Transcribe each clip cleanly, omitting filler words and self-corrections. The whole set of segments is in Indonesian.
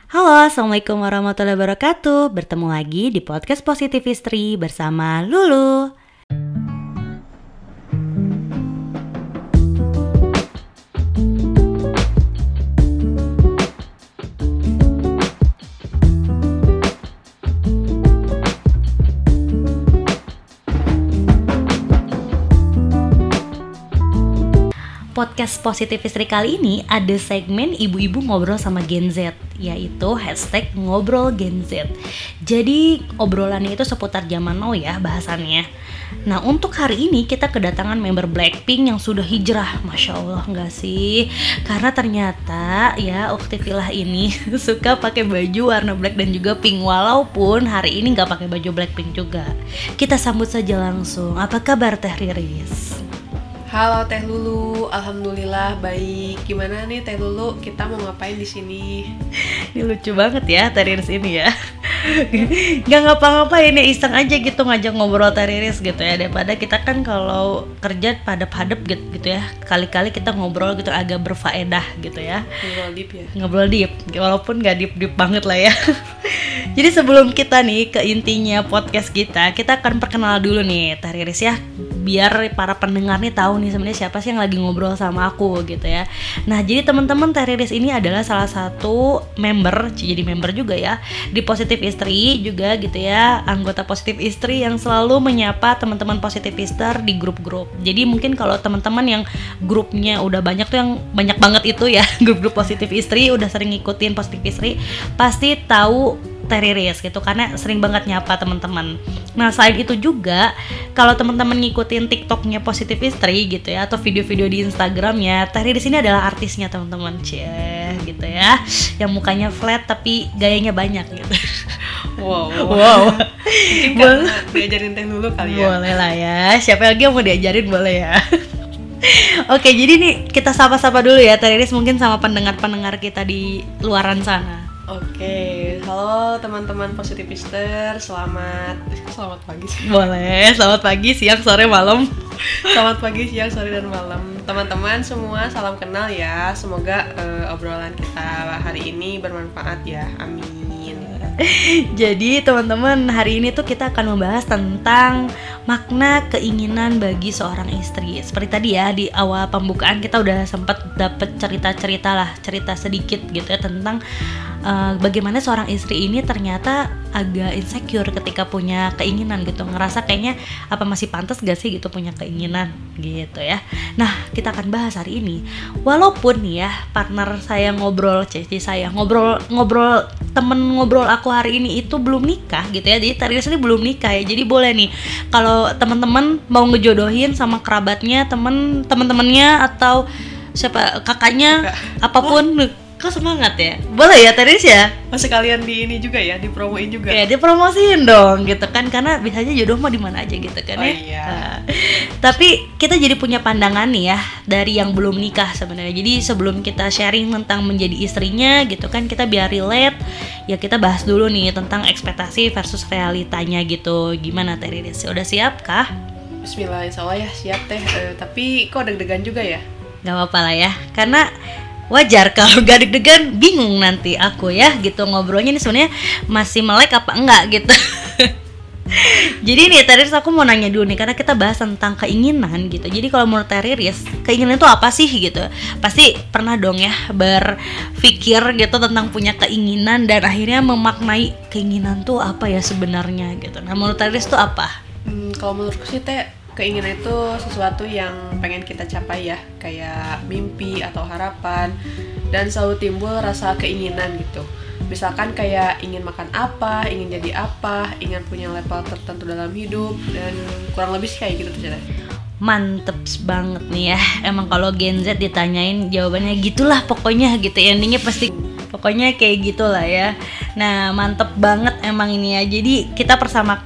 Halo, Assalamualaikum warahmatullahi wabarakatuh. Bertemu lagi di podcast Positif Istri bersama Lulu. Podcast Positif Istri kali ini ada segmen ibu-ibu ngobrol sama Gen Z, yaitu #ngobrol Gen Z. Jadi obrolannya itu seputar zaman now ya bahasannya. Nah, untuk hari ini kita kedatangan member Blackpink yang sudah hijrah, Masya Allah nggak sih? Karena ternyata ya Uktivilah ini suka pakai baju warna black dan juga pink, walaupun hari ini nggak pakai baju Blackpink juga. Kita sambut saja langsung. Apa kabar Teh Riris? Halo Teh Lulu, alhamdulillah baik. Gimana nih Teh Lulu? Kita mau ngapain di sini? Ini lucu banget ya Teh Riris ini ya. Gak ngapa-ngapain ya, iseng aja gitu ngajak ngobrol Teh Riris gitu ya. Daripada kita kan kalau kerja padep-padep gitu ya. Kali-kali kita ngobrol gitu agak berfaedah gitu ya. Ngobrol deep ya? Ngobrol deep, walaupun gak deep-deep banget lah ya. Jadi sebelum kita nih ke intinya podcast kita akan perkenalan dulu nih Teh Riris ya, biar para pendengar nih tahu nih sebenarnya siapa sih yang lagi ngobrol sama aku gitu ya. Nah, jadi teman-teman, Teh Riris ini adalah salah satu member, jadi member juga ya di Positif Istri juga gitu ya, anggota Positif Istri yang selalu menyapa teman-teman Positivister di grup-grup. Jadi mungkin kalau teman-teman yang grupnya udah banyak tuh, yang banyak banget itu ya, grup-grup Positif Istri, udah sering ngikutin Positif Istri, pasti tahu Teh Riris gitu, karena sering banget nyapa teman-teman. Nah, selain itu juga kalau teman-teman ngikutin TikToknya Positif Istri gitu ya, atau video-video di Instagramnya, Teh Riris ini adalah artisnya teman-teman, gitu ya, yang mukanya flat tapi gayanya banyak gitu. Wow. Mungkin Boleh diajarin Teh Lulu kali ya? Boleh lah ya, siapa lagi yang mau diajarin boleh ya. Oke, jadi nih kita sapa-sapa dulu ya Teh Riris, mungkin sama pendengar-pendengar kita di luaran sana. Oke, halo teman-teman Positivister, selamat pagi sih. Boleh, selamat pagi, siang, sore, malam. Selamat pagi, siang, sore, dan malam. Teman-teman semua, salam kenal ya. Semoga obrolan kita hari ini bermanfaat ya, amin. Jadi teman-teman, hari ini tuh kita akan membahas tentang makna keinginan bagi seorang istri. Seperti tadi ya, di awal pembukaan kita udah sempat dapet cerita sedikit gitu ya tentang bagaimana seorang istri ini ternyata agak insecure ketika punya keinginan gitu, ngerasa kayaknya apa masih pantas gak sih gitu punya keinginan gitu ya. Nah, kita akan bahas hari ini, walaupun nih ya partner saya ngobrol temen ngobrol aku hari ini itu belum nikah gitu ya, jadi Teh Riris ini belum nikah ya. Jadi boleh nih kalau teman-teman mau ngejodohin sama kerabatnya, temen-temennya atau siapa, kakaknya, apapun. Kok semangat ya? Boleh ya Teh Riris ya? Sekalian di ini juga ya, dipromoin juga. Ya, dipromosiin dong gitu kan, karena biasanya jodoh mau di mana aja gitu kan ya. Iya. Nah, tapi kita jadi punya pandangan nih ya dari yang belum nikah sebenarnya. Jadi sebelum kita sharing tentang menjadi istrinya gitu kan, kita biar relate ya, kita bahas dulu nih tentang ekspektasi versus realitanya gitu. Gimana Teh Riris? Udah siap kah? Bismillah, insya Allah ya siap Teh. Tapi kok deg-degan juga ya? Gak apa-apa lah ya, karena wajar kalau gak deg-degan, bingung nanti aku ya gitu ngobrolnya ini sebenarnya masih melek apa enggak gitu. Jadi nih Teh Riris, aku mau nanya dulu nih, karena kita bahas tentang keinginan gitu. Jadi kalau menurut Teh Riris, keinginan itu apa sih gitu? Pasti pernah dong ya berpikir gitu tentang punya keinginan dan akhirnya memaknai keinginan tuh apa ya sebenarnya gitu. Nah, menurut Teh Riris tuh apa? Kalau menurutku sih Teh, keinginan itu sesuatu yang pengen kita capai ya, kayak mimpi atau harapan, dan selalu timbul rasa keinginan gitu. Misalkan kayak ingin makan apa, ingin jadi apa, ingin punya level tertentu dalam hidup, dan kurang lebih sih kayak gitu tuh. Mantep banget nih ya. Emang kalau Gen Z ditanyain jawabannya gitulah pokoknya gitu, endingnya pasti pokoknya kayak gitulah ya. Nah, mantep banget emang ini ya. Jadi kita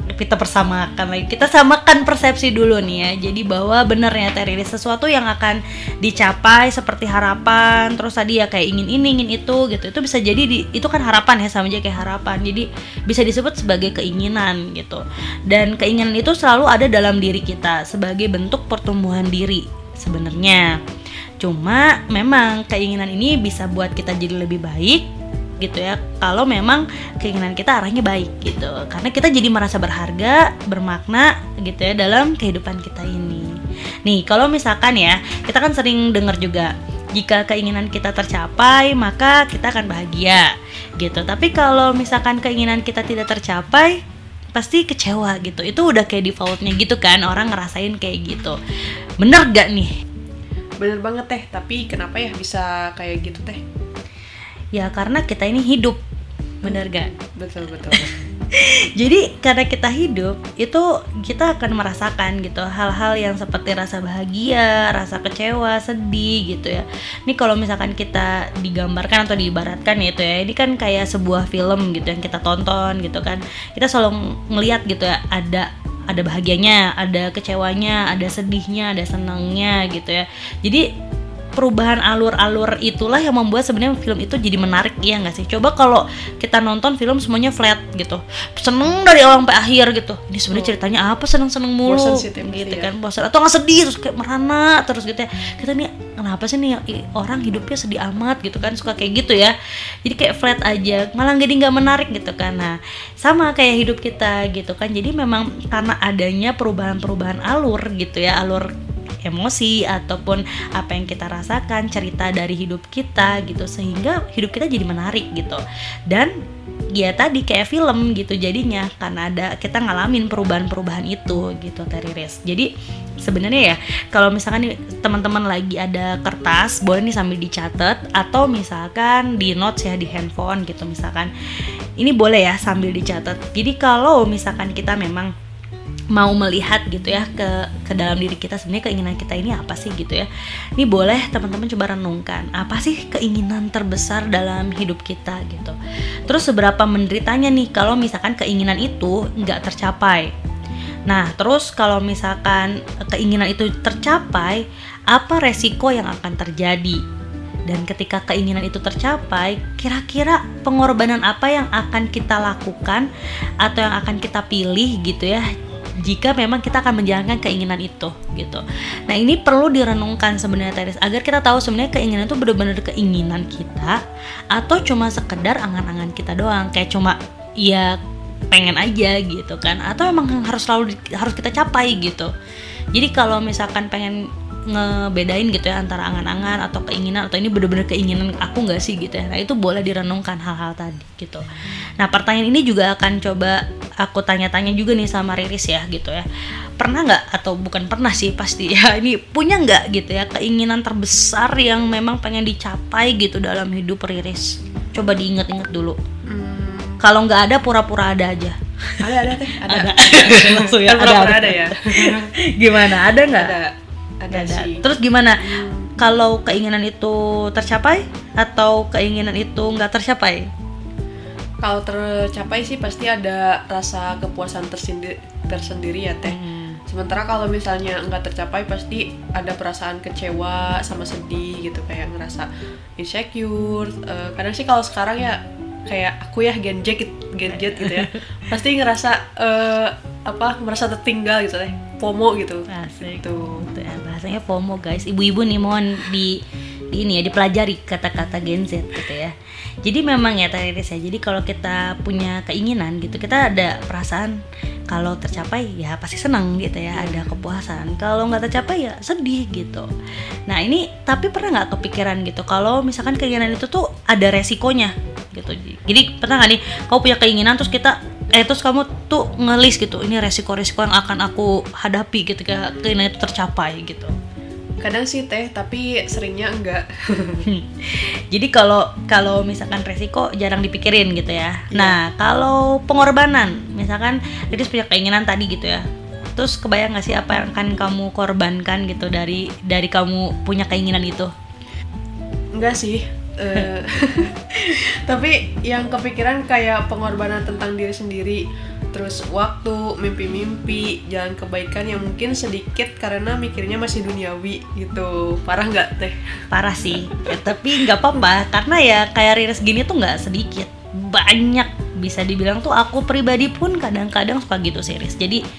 samakan persepsi dulu nih ya. Jadi bahwa bener ya Teh Riris, sesuatu yang akan dicapai seperti harapan, terus tadi ya kayak ingin ini, ingin itu gitu. Itu bisa jadi itu kan harapan ya, sama aja kayak harapan. Jadi bisa disebut sebagai keinginan gitu. Dan keinginan itu selalu ada dalam diri kita sebagai bentuk pertumbuhan diri sebenarnya. Cuma memang keinginan ini bisa buat kita jadi lebih baik, gitu ya, kalau memang keinginan kita arahnya baik gitu. Karena kita jadi merasa berharga, bermakna gitu ya dalam kehidupan kita ini. Nih, kalau misalkan ya, kita kan sering dengar juga, jika keinginan kita tercapai, maka kita akan bahagia gitu. Tapi kalau misalkan keinginan kita tidak tercapai, pasti kecewa gitu. Itu udah kayak defaultnya gitu kan, orang ngerasain kayak gitu. Bener gak nih? Bener banget Teh, tapi kenapa ya bisa kayak gitu Teh? Ya karena kita ini hidup, bener gak? Betul. Jadi karena kita hidup, itu kita akan merasakan gitu hal-hal yang seperti rasa bahagia, rasa kecewa, sedih gitu ya. Ini kalau misalkan kita digambarkan atau diibaratkan gitu ya, ini kan kayak sebuah film gitu yang kita tonton gitu kan. Kita selalu ngelihat gitu ya, ada bahagianya, ada kecewanya, ada sedihnya, ada senangnya gitu ya. Jadi perubahan alur-alur itulah yang membuat sebenarnya film itu jadi menarik, ya nggak sih? Coba kalau kita nonton film semuanya flat gitu, seneng dari awal sampai akhir gitu, ini sebenarnya ceritanya apa, seneng-seneng mulu gitu kan, bosan atau nggak sedih terus kayak merana terus gitu ya. Kita nih kenapa sih nih orang hidupnya sedih amat gitu kan, suka kayak gitu ya. Jadi kayak flat aja, malah jadi nggak menarik gitu kan. Nah sama kayak hidup kita gitu kan. Jadi memang karena adanya perubahan-perubahan alur gitu ya, alur emosi ataupun apa yang kita rasakan, cerita dari hidup kita gitu, sehingga hidup kita jadi menarik gitu. Dan ya tadi kayak film gitu jadinya, karena ada kita ngalamin perubahan-perubahan itu gitu, Teriris. Jadi sebenarnya ya kalau misalkan nih teman-teman lagi ada kertas, boleh nih sambil dicatat, atau misalkan di notes ya di handphone gitu misalkan, ini boleh ya sambil dicatat. Jadi kalau misalkan kita memang mau melihat gitu ya ke dalam diri kita, sebenarnya keinginan kita ini apa sih gitu ya. Ini boleh teman-teman coba renungkan, apa sih keinginan terbesar dalam hidup kita gitu. Terus seberapa menderitanya nih kalau misalkan keinginan itu nggak tercapai. Nah terus kalau misalkan keinginan itu tercapai, apa resiko yang akan terjadi? Dan ketika keinginan itu tercapai, kira-kira pengorbanan apa yang akan kita lakukan atau yang akan kita pilih gitu ya, jika memang kita akan menjalankan keinginan itu gitu. Nah ini perlu direnungkan sebenarnya Teris, agar kita tahu sebenarnya keinginan itu benar-benar keinginan kita atau cuma sekedar angan-angan kita doang, kayak cuma ya pengen aja gitu kan, atau emang harus kita capai gitu. Jadi kalau misalkan pengen ngebedain gitu ya antara angan-angan atau keinginan, atau ini benar-benar keinginan aku nggak sih gitu ya, nah itu boleh direnungkan hal-hal tadi gitu. Nah pertanyaan ini juga akan coba aku tanya-tanya juga nih sama Riris ya gitu ya. Pernah nggak, atau bukan pernah sih pasti ya, ini punya nggak gitu ya keinginan terbesar yang memang pengen dicapai gitu dalam hidup Riris? Coba diingat-ingat dulu. Kalau nggak ada, pura-pura ada aja. Ada. Langsung ya, ada ya. Gimana, ada nggak? Ada sih. Terus gimana? Kalau keinginan itu tercapai atau keinginan itu nggak tercapai? Kalau tercapai sih pasti ada rasa kepuasan tersendiri ya Teh. Sementara kalau misalnya nggak tercapai, pasti ada perasaan kecewa sama sedih gitu, kayak ngerasa insecure. Kadang sih kalau sekarang ya kayak aku ya gadget gitu ya, pasti ngerasa merasa tertinggal gitu Teh, FOMO gitu. Asik. Gitu ya, bahasanya FOMO guys. Ibu-ibu nih mohon di ini ya dipelajari kata-kata Gen Z gitu ya. Jadi memang ya Teriris ya, jadi kalau kita punya keinginan gitu, kita ada perasaan kalau tercapai ya pasti senang gitu ya, ada kepuasan. Kalau nggak tercapai ya sedih gitu. Nah ini tapi pernah nggak kepikiran gitu kalau misalkan keinginan itu tuh ada resikonya gitu. Jadi pernah nggak nih kau punya keinginan terus terus kamu tuh ngelis gitu, ini resiko-resiko yang akan aku hadapi ketika keinginan itu tercapai gitu. Kadang sih Teh, tapi seringnya enggak. Jadi kalau misalkan resiko jarang dipikirin gitu ya. Nah kalau pengorbanan, misalkan Riris punya keinginan tadi gitu ya, terus kebayang nggak sih apa yang akan kamu korbankan gitu dari kamu punya keinginan itu? Enggak sih. Tapi yang kepikiran kayak pengorbanan tentang diri sendiri, terus waktu, mimpi-mimpi, jalan kebaikan yang mungkin sedikit karena mikirnya masih duniawi gitu. Parah nggak Teh? Parah sih, tapi nggak apa-apa karena ya kayak Riris gini tuh nggak sedikit, banyak, bisa dibilang tuh aku pribadi pun kadang-kadang suka gitu sih Riris. Jadi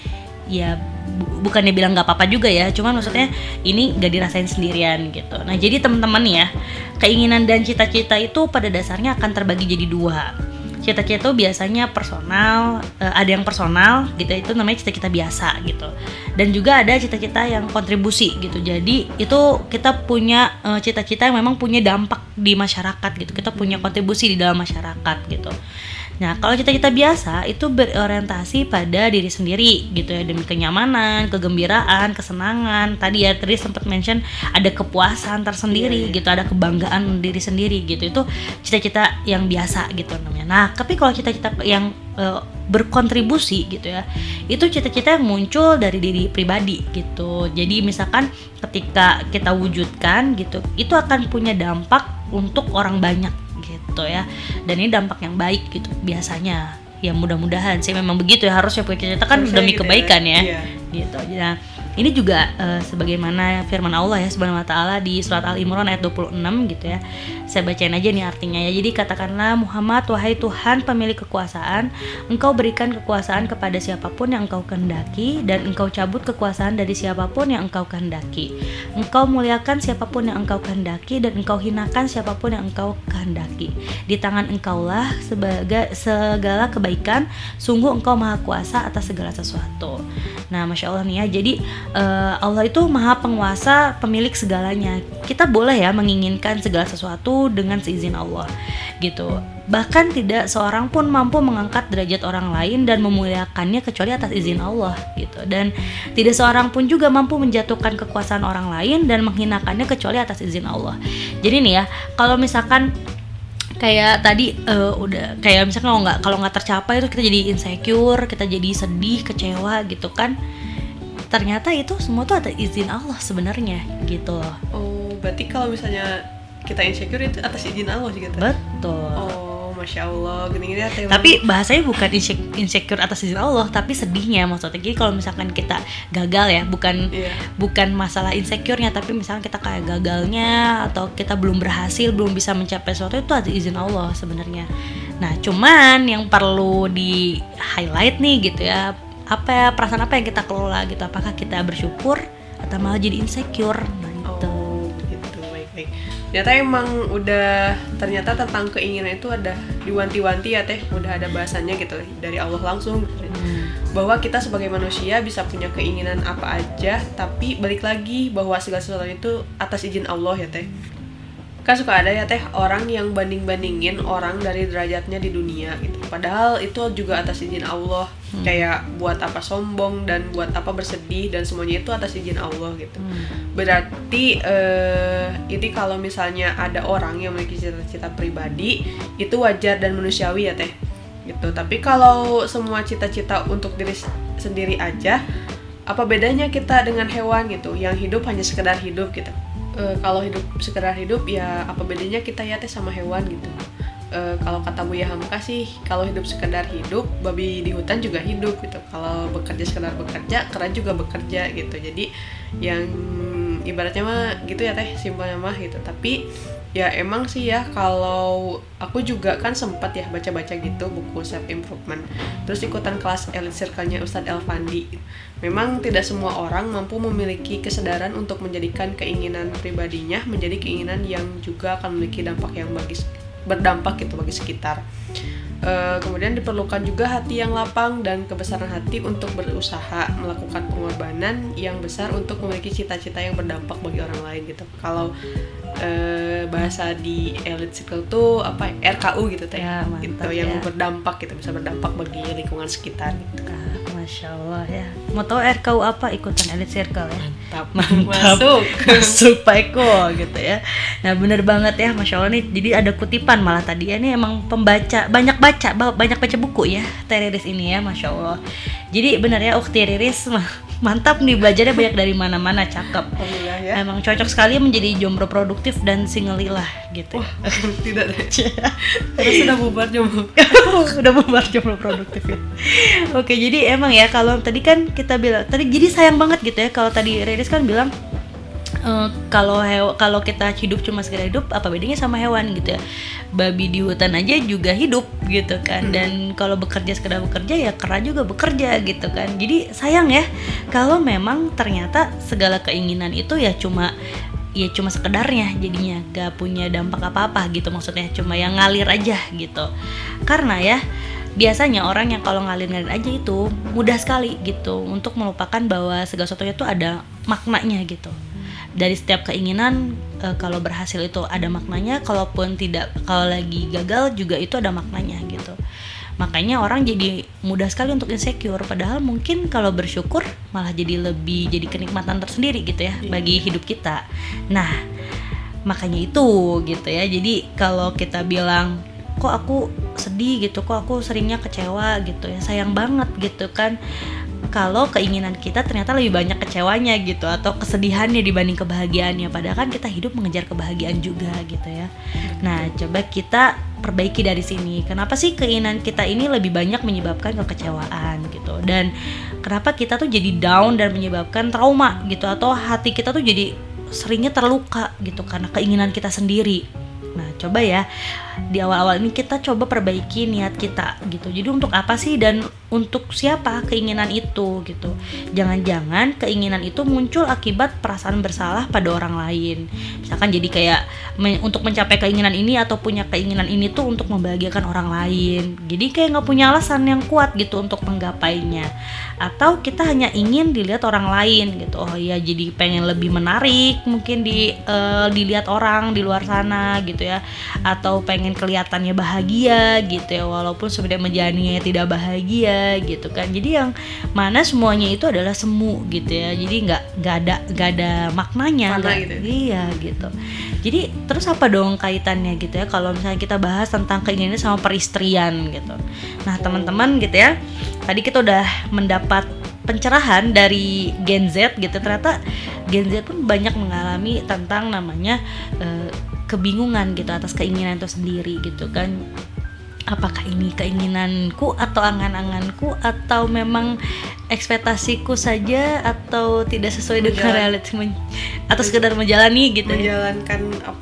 ya bukannya bilang nggak apa-apa juga ya, cuman maksudnya ini nggak dirasain sendirian gitu. Nah jadi teman-teman ya, keinginan dan cita-cita itu pada dasarnya akan terbagi jadi dua. Cita-cita itu biasanya personal, ada yang personal gitu, itu namanya cita-cita biasa gitu. Dan juga ada cita-cita yang kontribusi gitu. Jadi itu kita punya cita-cita yang memang punya dampak di masyarakat gitu. Kita punya kontribusi di dalam masyarakat gitu. Nah, kalau cita-cita biasa itu berorientasi pada diri sendiri gitu ya, demi kenyamanan, kegembiraan, kesenangan. Tadi sempat mention ada kepuasan tersendiri gitu, ada kebanggaan diri sendiri gitu. Itu cita-cita yang biasa gitu namanya. Nah, tapi kalau cita-cita yang berkontribusi gitu ya, itu cita-cita yang muncul dari diri pribadi gitu. Jadi misalkan ketika kita wujudkan gitu, itu akan punya dampak untuk orang banyak gitu ya, dan ini dampak yang baik gitu biasanya ya, mudah-mudahan sih memang begitu ya, harusnya punya cita-cita kan demi kebaikan ya gitu. Nah ini juga sebagaimana firman Allah ya Subhanahu wa taala di surat Al-Imran ayat 26 gitu ya. Saya bacain aja nih artinya ya. Jadi katakanlah Muhammad, wahai Tuhan pemilik kekuasaan, Engkau berikan kekuasaan kepada siapapun yang Engkau kehendaki, dan Engkau cabut kekuasaan dari siapapun yang Engkau kehendaki. Engkau muliakan siapapun yang Engkau kehendaki, dan Engkau hinakan siapapun yang Engkau kehendaki. Di tangan Engkaulah sebagai segala kebaikan, sungguh Engkau maha kuasa atas segala sesuatu. Nah Masya Allah nih ya, jadi Allah itu maha penguasa, pemilik segalanya. Kita boleh ya menginginkan segala sesuatu dengan seizin Allah gitu. Bahkan tidak seorang pun mampu mengangkat derajat orang lain dan memuliakannya kecuali atas izin Allah gitu. Dan tidak seorang pun juga mampu menjatuhkan kekuasaan orang lain dan menghinakannya kecuali atas izin Allah. Jadi nih ya, kalau misalkan kayak tadi udah kayak misalnya kalau nggak tercapai itu kita jadi insecure, kita jadi sedih, kecewa gitu kan. Ternyata itu semua tuh atas izin Allah sebenarnya gitu loh. Oh, berarti kalau misalnya kita insecure itu atas izin Allah sih kita. Betul. Oh, Masya Allah, gini-gini ya. Tapi bahasanya bukan insecure atas izin Allah, tapi sedihnya maksudnya. Jadi kalau misalkan kita gagal ya, bukan masalah insecure-nya, tapi misalkan kita kayak gagalnya atau kita belum berhasil, belum bisa mencapai sesuatu, itu atas izin Allah sebenarnya. Nah, cuman yang perlu di highlight nih gitu ya, perasaan apa yang kita kelola gitu, apakah kita bersyukur atau malah jadi insecure. Nah itu. Oh gitu, baik-baik. Ternyata tentang keinginan itu ada diwanti-wanti ya teh, udah ada bahasannya gitu dari Allah langsung bahwa kita sebagai manusia bisa punya keinginan apa aja, tapi balik lagi bahwa segala sesuatu itu atas izin Allah ya teh. Kan suka ada ya teh orang yang banding-bandingin orang dari derajatnya di dunia gitu. Padahal itu juga atas izin Allah. Kayak buat apa sombong dan buat apa bersedih, dan semuanya itu atas izin Allah gitu. Berarti ini kalau misalnya ada orang yang memiliki cita-cita pribadi, itu wajar dan manusiawi ya teh gitu. Tapi kalau semua cita-cita untuk diri sendiri aja, apa bedanya kita dengan hewan gitu yang hidup hanya sekedar hidup gitu. Kalau hidup sekedar hidup ya apa bedanya kita ya teh sama hewan gitu. Kalau kata Buya Hamka sih, kalau hidup sekedar hidup, babi di hutan juga hidup gitu. Kalau bekerja sekedar bekerja, kera juga bekerja gitu. Jadi yang ibaratnya mah gitu ya teh, simpelnya mah gitu. Tapi ya emang sih ya, kalau aku juga kan sempat ya baca-baca gitu buku self improvement, terus ikutan kelas elite circle-nya Ustadz Elfandi. Memang tidak semua orang mampu memiliki kesadaran untuk menjadikan keinginan pribadinya menjadi keinginan yang juga akan memiliki dampak yang berdampak gitu bagi sekitar. Kemudian diperlukan juga hati yang lapang dan kebesaran hati untuk berusaha melakukan pengorbanan yang besar untuk memiliki cita-cita yang berdampak bagi orang lain gitu. Kalau bahasa di Elite Circle tuh apa RKU gitu teh ya, gitu ya. Yang berdampak gitu, bisa berdampak bagi lingkungan sekitar gitu. Masya Allah ya. Mau tahu RKU apa? Ikutan Elite Circle ya. Mantap. Masuk Pak Eko gitu ya. Nah bener banget ya, Masya Allah nih. Jadi ada kutipan malah tadi ya. Ini emang pembaca, banyak baca buku ya Teh Riris ini ya, Masya Allah. Jadi bener ya Ukti Riris mantap nih, belajarnya banyak dari mana-mana, cakep. Ya. Emang cocok sekali menjadi jomblo produktif dan singelilah gitu. Wah, tidak deh. Sudah bubar jomblo. Udah bubar jomblo produktif ya. Oke, jadi emang ya kalau tadi kan kita bilang tadi, jadi sayang banget gitu ya kalau tadi Riris kan bilang Kalau kita hidup cuma sekedar hidup, apa bedanya sama hewan gitu ya? Babi di hutan aja juga hidup gitu kan. Dan kalau bekerja sekedar bekerja ya kera juga bekerja gitu kan. Jadi sayang ya kalau memang ternyata segala keinginan itu ya cuma sekedarnya, jadinya gak punya dampak apa-apa gitu, maksudnya cuma yang ngalir aja gitu. Karena ya biasanya orang yang kalau ngalir-ngalir aja itu mudah sekali gitu untuk melupakan bahwa segala sesuatunya itu ada maknanya gitu. Dari setiap keinginan, kalau berhasil itu ada maknanya, kalaupun tidak, kalau lagi gagal juga itu ada maknanya gitu. Makanya orang jadi mudah sekali untuk insecure, padahal mungkin kalau bersyukur malah jadi kenikmatan tersendiri gitu ya bagi hidup kita. Nah, makanya itu gitu ya. Jadi kalau kita bilang kok aku sedih gitu, kok aku seringnya kecewa gitu ya, sayang banget gitu kan kalau keinginan kita ternyata lebih banyak kecewanya gitu, atau kesedihannya dibanding kebahagiaannya, padahal kan kita hidup mengejar kebahagiaan juga gitu ya. Nah, coba kita perbaiki dari sini. Kenapa sih keinginan kita ini lebih banyak menyebabkan kekecewaan gitu, dan kenapa kita tuh jadi down dan menyebabkan trauma gitu, atau hati kita tuh jadi seringnya terluka gitu karena keinginan kita sendiri. Nah, coba ya di awal-awal ini kita coba perbaiki niat kita gitu. Jadi untuk apa sih dan untuk siapa keinginan itu gitu. Jangan-jangan keinginan itu muncul akibat perasaan bersalah pada orang lain. Misalkan jadi kayak untuk mencapai keinginan ini atau punya keinginan ini tuh untuk membahagiakan orang lain. Jadi kayak gak punya alasan yang kuat gitu untuk menggapainya. Atau kita hanya ingin dilihat orang lain gitu. Oh iya, jadi pengen lebih menarik mungkin dilihat orang di luar sana gitu ya. Atau pengen kelihatannya bahagia gitu ya, walaupun sebenarnya menjalaninya tidak bahagia gitu kan. Jadi yang mana semuanya itu adalah semu gitu ya. Jadi nggak ada maknanya. Gitu. Iya gitu. Jadi terus apa dong kaitannya gitu ya kalau misalnya kita bahas tentang keinginan sama peristrian gitu. Nah, teman-teman gitu ya, tadi kita udah mendapat pencerahan dari Gen Z gitu. Ternyata Gen Z pun banyak mengalami tentang namanya kebingungan gitu atas keinginan itu sendiri gitu kan. Apakah ini keinginanku atau angan-anganku, atau memang ekspektasiku saja, atau tidak sesuai dengan realita, atau sekedar menjalani gitu, menjalankan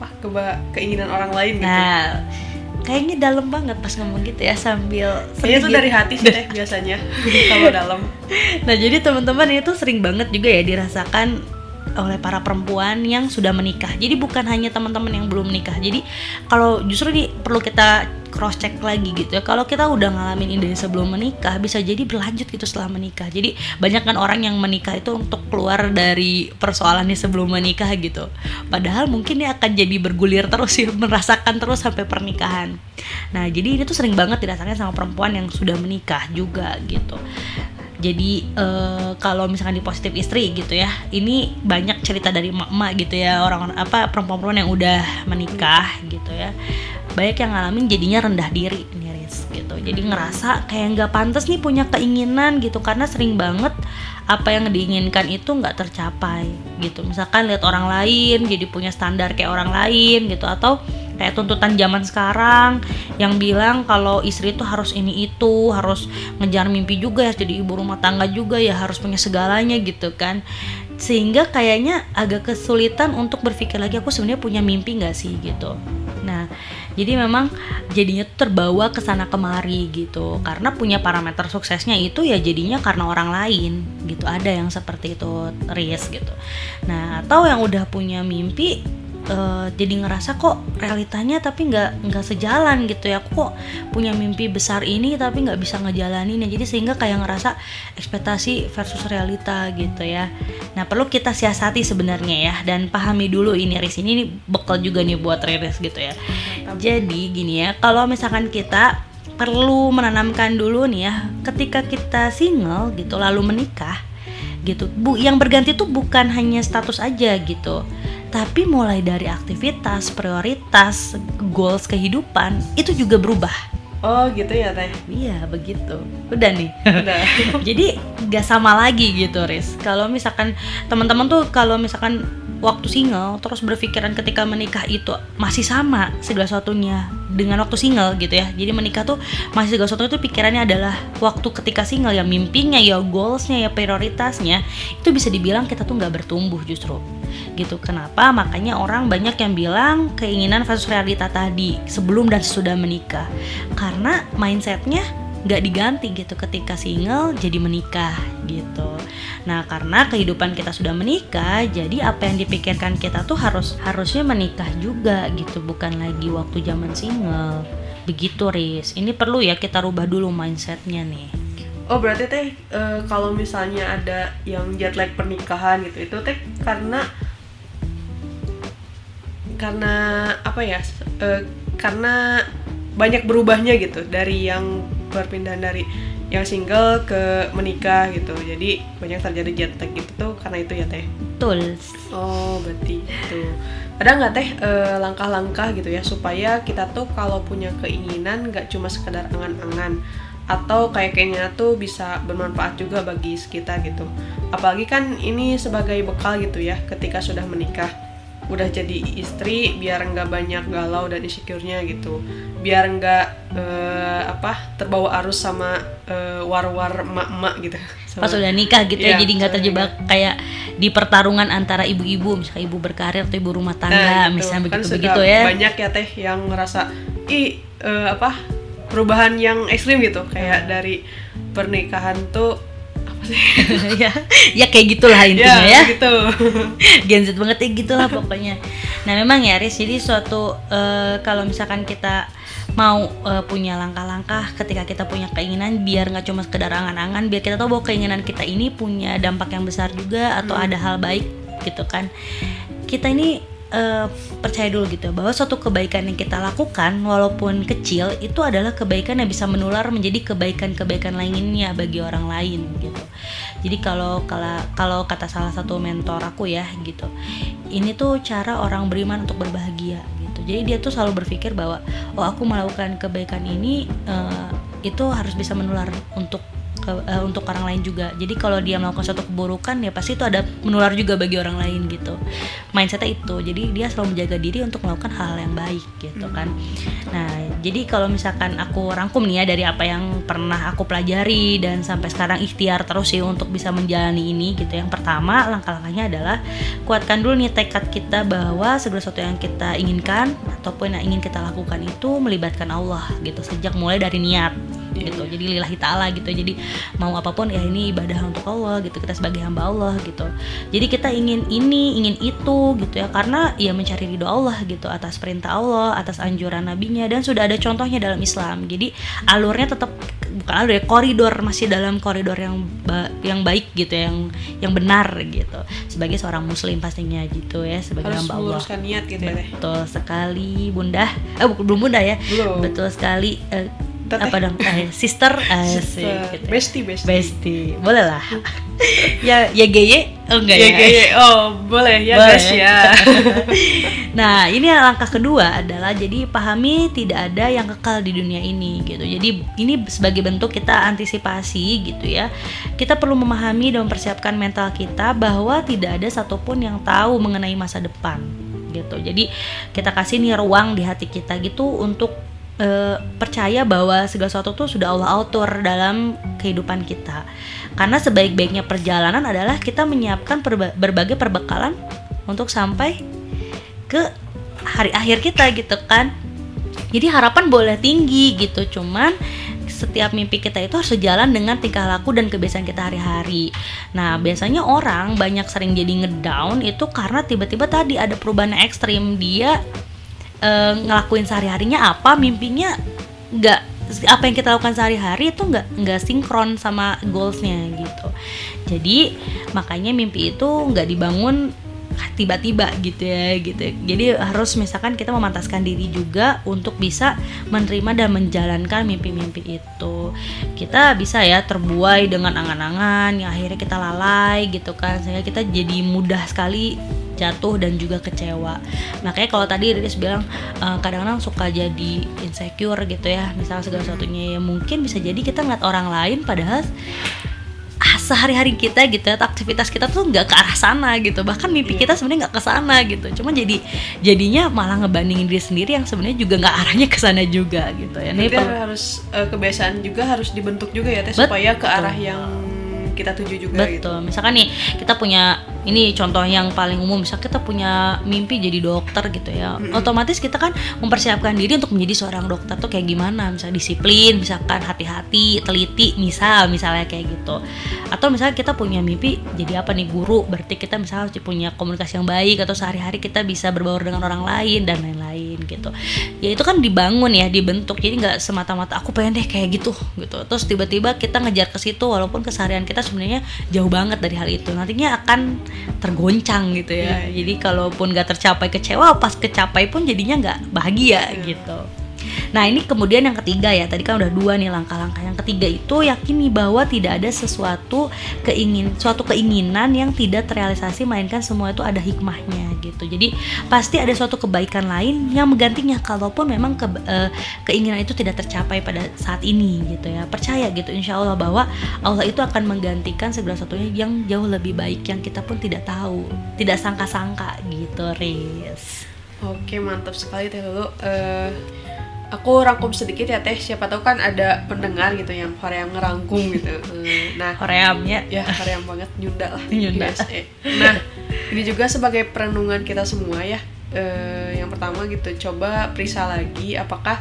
keinginan orang lain gitu. Nah, kayaknya dalam banget pas ngomong gitu ya, sambil kayaknya tuh dari hati sih teh biasanya kalau dalam. Nah, jadi teman-teman itu sering banget juga ya dirasakan oleh para perempuan yang sudah menikah. Jadi bukan hanya teman-teman yang belum menikah. Jadi kalau justru nih perlu kita cross check lagi gitu ya. Kalau kita udah ngalamin ini dari sebelum menikah, bisa jadi berlanjut gitu setelah menikah. Jadi banyak kan orang yang menikah itu untuk keluar dari persoalannya sebelum menikah gitu. Padahal mungkin dia akan jadi bergulir terus ya, merasakan terus sampai pernikahan. Nah, jadi ini tuh sering banget dirasakan sama perempuan yang sudah menikah juga gitu. Jadi kalau misalkan di Positif Istri gitu ya, ini banyak cerita dari emak-emak gitu ya, orang-orang perempuan-perempuan yang udah menikah gitu ya, banyak yang ngalamin jadinya rendah diri nih Riz gitu. Jadi ngerasa kayak nggak pantas nih punya keinginan gitu, karena sering banget apa yang diinginkan itu nggak tercapai gitu. Misalkan lihat orang lain jadi punya standar kayak orang lain gitu, atau kayak tuntutan zaman sekarang yang bilang kalau istri itu harus ini itu, harus ngejar mimpi juga ya, jadi ibu rumah tangga juga ya, harus punya segalanya gitu kan. Sehingga kayaknya agak kesulitan untuk berpikir lagi, aku sebenarnya punya mimpi nggak sih gitu. Nah, jadi memang jadinya tuh terbawa ke sana kemari gitu, karena punya parameter suksesnya itu ya jadinya karena orang lain gitu. Ada yang seperti itu, Riz gitu. Nah, atau yang udah punya mimpi jadi ngerasa kok realitanya tapi nggak sejalan gitu ya, aku kok punya mimpi besar ini tapi nggak bisa ngejalaninnya. Jadi sehingga kayak ngerasa ekspektasi versus realita gitu ya. Nah, perlu kita siasati sebenarnya ya, dan pahami dulu ini Riz, ini bekal juga nih buat Riz gitu ya. Jadi gini ya, kalau misalkan kita perlu menanamkan dulu nih ya, ketika kita single gitu lalu menikah gitu, yang berganti tuh bukan hanya status aja gitu, tapi mulai dari aktivitas, prioritas, goals kehidupan itu juga berubah. Oh gitu ya teh? Iya begitu. Udah nih. Udah. Jadi gak sama lagi gitu Riz. Kalau misalkan teman-teman tuh kalau misalkan waktu single terus berpikiran ketika menikah itu masih sama segala sesuatunya dengan waktu single gitu ya. Jadi menikah tuh masih segala sesuatu itu pikirannya adalah waktu ketika single ya, mimpinya ya, goalsnya ya, prioritasnya, itu bisa dibilang kita tuh gak bertumbuh justru. gitu. Kenapa? Makanya orang banyak yang bilang keinginan versus realita tadi sebelum dan sesudah menikah, karena mindsetnya nggak diganti gitu ketika single jadi menikah gitu. Nah, karena kehidupan kita sudah menikah, jadi apa yang dipikirkan kita tuh harusnya menikah juga gitu, bukan lagi waktu zaman single. Begitu, Riz. Ini perlu ya kita rubah dulu mindsetnya nih. Oh, berarti teh kalau misalnya ada yang jet lag pernikahan gitu, itu teh karena apa ya? Karena banyak berubahnya gitu, dari yang perpindahan dari yang single ke menikah gitu. Jadi banyak terjadi jet lag gitu tuh karena itu ya teh. Betul. Oh, berarti itu. Ada nggak teh langkah-langkah gitu ya supaya kita tuh kalau punya keinginan nggak cuma sekedar angan-angan, atau kayak keinginan tuh bisa bermanfaat juga bagi sekitar gitu. Apalagi kan ini sebagai bekal gitu ya ketika sudah menikah. Udah jadi istri, biar nggak banyak galau dan insecure-nya gitu, biar nggak terbawa arus sama war-war emak-emak gitu sama, pas udah nikah gitu ya, jadi nggak terjebak nikah. kayak di pertarungan antara ibu-ibu, misalnya ibu berkarir atau ibu rumah tangga, gitu. misalnya Kan begitu ya. Banyak ya teh yang ngerasa perubahan yang ekstrim gitu, kayak dari pernikahan tuh ya kayak gitulah intinya ya. Gitu. Gen Z banget ya gitulah pokoknya. Nah, memang ya Riz, jadi suatu kalau misalkan kita mau punya langkah-langkah ketika kita punya keinginan, biar nggak cuma sekedar angan-angan, biar kita tahu bahwa keinginan kita ini punya dampak yang besar juga, atau ada hal baik gitu kan. Kita ini percaya dulu gitu bahwa suatu kebaikan yang kita lakukan walaupun kecil itu adalah kebaikan yang bisa menular menjadi kebaikan-kebaikan lainnya bagi orang lain gitu. Jadi kalau kata salah satu mentor aku ya gitu, ini tuh cara orang beriman untuk berbahagia gitu. Jadi dia tuh selalu berpikir bahwa aku melakukan kebaikan ini itu harus bisa menular untuk orang lain juga. Jadi kalau dia melakukan suatu keburukan ya pasti itu ada menular juga bagi orang lain gitu. Mindsetnya itu. Jadi dia selalu menjaga diri untuk melakukan hal yang baik gitu kan. Nah, jadi kalau misalkan aku rangkum nih ya dari apa yang pernah aku pelajari dan sampai sekarang ikhtiar terus sih untuk bisa menjalani ini gitu. Yang pertama, langkah-langkahnya adalah kuatkan dulu nih tekad kita bahwa segala sesuatu yang kita inginkan ataupun yang ingin kita lakukan itu melibatkan Allah gitu, sejak mulai dari niat gitu. Jadi lillahi ta'ala gitu. Jadi mau apapun ya ini ibadah untuk Allah gitu, kita sebagai hamba Allah gitu. Jadi kita ingin ini, ingin itu gitu ya, karena ya mencari ridho Allah gitu, atas perintah Allah, atas anjuran nabinya, dan sudah ada contohnya dalam Islam. Jadi alurnya tetap bukan alur ya, koridor, masih dalam koridor yang baik gitu, yang benar gitu, sebagai seorang muslim pastinya gitu ya, sebagai harus hamba Allah. harus meluruskan niat gitu ya. Betul sekali Bunda. Belum Bunda ya. Belum. Betul sekali. Apa dong? Sister, gitu. Bestie. Boleh lah. ya GY. Oh enggak ya. GY. Oh, boleh ya, boleh. guys ya. Nah, ini langkah kedua adalah jadi pahami tidak ada yang kekal di dunia ini gitu. Jadi ini sebagai bentuk kita antisipasi gitu ya. Kita perlu memahami dan mempersiapkan mental kita bahwa tidak ada satupun yang tahu mengenai masa depan gitu. Jadi kita kasih nih ruang di hati kita gitu untuk percaya bahwa segala sesuatu tuh sudah Allah atur dalam kehidupan kita. Karena sebaik-baiknya perjalanan adalah kita menyiapkan berbagai perbekalan untuk sampai ke hari akhir kita gitu kan. Jadi harapan boleh tinggi gitu, cuman setiap mimpi kita itu harus sejalan dengan tingkah laku dan kebiasaan kita hari-hari. Nah, biasanya orang banyak sering jadi ngedown itu karena tiba-tiba tadi ada perubahan ekstrim. Dia ngelakuin sehari-harinya apa, mimpinya nggak, apa yang kita lakukan sehari-hari itu nggak sinkron sama goalsnya gitu. Jadi makanya mimpi itu nggak dibangun tiba-tiba gitu ya gitu. Jadi harus misalkan kita memantaskan diri juga untuk bisa menerima dan menjalankan mimpi-mimpi itu. Kita bisa ya terbuai dengan angan-angan yang akhirnya kita lalai gitu kan, sehingga kita jadi mudah sekali jatuh dan juga kecewa. Makanya kalau tadi Riris bilang kadang-kadang suka jadi insecure gitu ya, misalnya segala sesuatunya ya mungkin bisa jadi kita ngeliat orang lain padahal sehari-hari kita gitu, aktivitas kita tuh nggak ke arah sana gitu, bahkan mimpi kita sebenarnya nggak ke sana gitu, cuma jadinya malah ngebandingin diri sendiri yang sebenarnya juga nggak arahnya ke sana juga gitu ya. Jadi harus kebiasaan juga harus dibentuk juga ya teh, supaya ke arah yang kita tuju juga. Betul. Gitu. Misalkan nih kita punya ini contoh yang paling umum, misal kita punya mimpi jadi dokter gitu ya, otomatis kita kan mempersiapkan diri untuk menjadi seorang dokter tuh kayak gimana, misalnya disiplin, misalkan hati-hati, teliti, misalnya kayak gitu. Atau misalnya kita punya mimpi jadi apa nih, guru, berarti kita misalnya harus punya komunikasi yang baik, atau sehari-hari kita bisa berbaur dengan orang lain dan lain-lain gitu. Ya itu kan dibangun ya, dibentuk, jadi nggak semata-mata aku pengen deh kayak gitu, terus tiba-tiba kita ngejar ke situ walaupun keseharian kita sebenarnya jauh banget dari hal itu, nantinya akan tergoncang gitu ya. Jadi kalaupun nggak tercapai kecewa, pas kecapai pun jadinya nggak bahagia gitu. Nah ini kemudian yang ketiga ya, tadi kan udah 2 nih langkah-langkah. Yang ketiga itu yakini bahwa tidak ada suatu keinginan yang tidak terrealisasi, melainkan semua itu ada hikmahnya gitu. Jadi pasti ada suatu kebaikan lain yang menggantinya kalaupun memang keinginan itu tidak tercapai pada saat ini gitu ya. Percaya gitu insya Allah bahwa Allah itu akan menggantikan segala sesuatunya yang jauh lebih baik, yang kita pun tidak tahu, tidak sangka-sangka gitu, Riz. Oke, mantap sekali Teh Lulu. Aku rangkum sedikit ya Teh, siapa tahu kan ada pendengar gitu yang hoream ngerangkum gitu. Nah, horeamnya ya hoream banget, nyunda lah. Nyunda. Nah, ini juga sebagai perenungan kita semua ya. Yang pertama gitu, coba periksa lagi apakah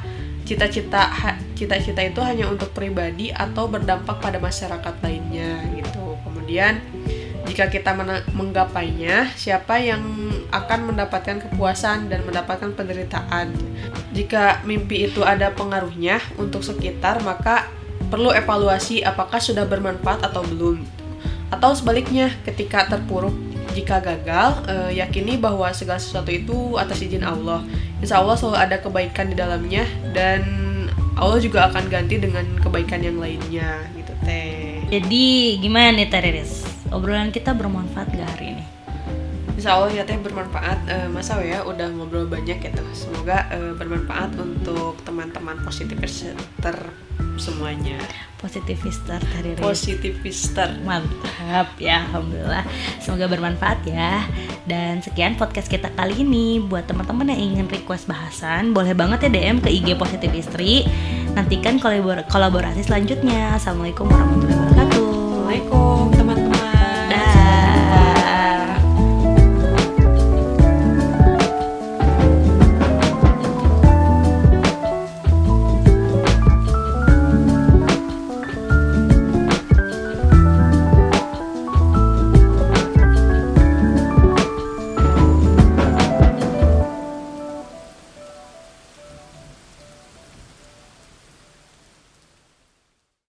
cita-cita itu hanya untuk pribadi atau berdampak pada masyarakat lainnya gitu. Kemudian jika kita menggapainya, siapa yang akan mendapatkan kepuasan dan mendapatkan penderitaan. Jika mimpi itu ada pengaruhnya untuk sekitar, maka perlu evaluasi apakah sudah bermanfaat atau belum. Atau sebaliknya, ketika terpuruk, jika gagal, yakini bahwa segala sesuatu itu atas izin Allah. Insya Allah selalu ada kebaikan di dalamnya, dan Allah juga akan ganti dengan kebaikan yang lainnya gitu Teh. Jadi gimana nih Teh Riris? Obrolan kita bermanfaat gak hari ini? Insya Allah ya Teh bermanfaat. Masa ya udah ngobrol banyak ya tuh. Semoga bermanfaat untuk teman-teman positivister semuanya. Positivister Teh Riris. Positivister. Mantap ya, alhamdulillah. Semoga bermanfaat ya. Dan sekian podcast kita kali ini. Buat teman-teman yang ingin request bahasan, boleh banget ya DM ke IG Positivistry. Nantikan kolaborasi selanjutnya. Assalamualaikum warahmatullahi wabarakatuh. Assalamualaikum.